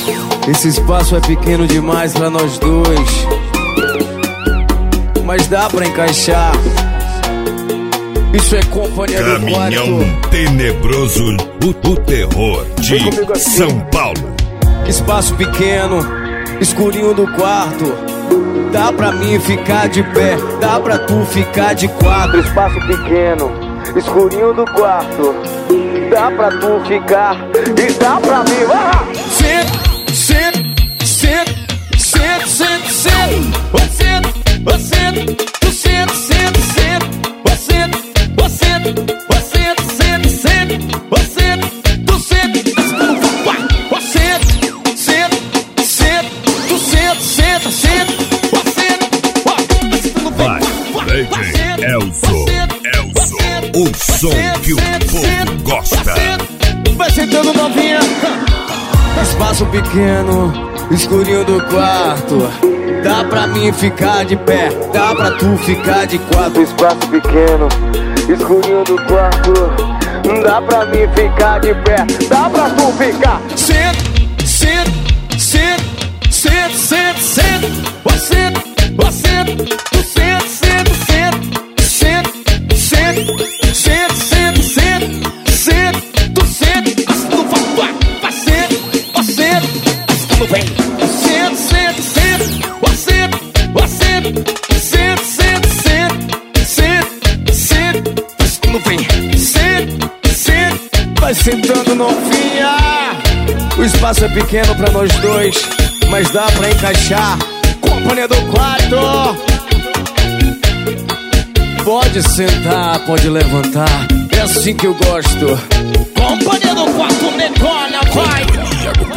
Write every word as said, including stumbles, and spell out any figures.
Esse espaço é pequeno demais pra nós dois, mas dá pra encaixar. Isso é companhia do quarto. Caminhão tenebroso, o, o terror de assim. São Paulo. Espaço pequeno, escurinho do quarto. Dá pra mim ficar de pé, dá pra tu ficar de quatro. Espaço pequeno, escurinho do quarto. Dá pra tu ficar e dá pra mim. Ah! Senta, senta, senta, senta, senta, senta. Você, você, tu senta, senta, senta. Você, você, você, senta, senta. Você, tu senta, você, senta, senta, tu senta, senta, senta. Vai, D J Elzo, Elzo, o som que o povo gosta. Vai sentando novinha. Espaço pequeno, escurinho do quarto. Dá pra mim ficar de pé, dá pra tu ficar de quatro. Espaço pequeno, escurinho do quarto. Dá pra mim ficar de pé, dá pra tu ficar. Senta, senta, senta, senta, senta, senta. Você, você, tu senta, senta, senta, senta, senta, senta, senta, senta, senta, tu senta, tu vai, vai, senta, você, tu vem, senta, senta, senta, você, você, senta, senta, senta, senta, senta, tu vem, senta, senta, vai sentando novinha. O espaço é pequeno pra nós dois, mas dá pra encaixar. Companhia do quarto. Pode sentar, pode levantar. É assim que eu gosto. Companhia do quarto, negócio, vai.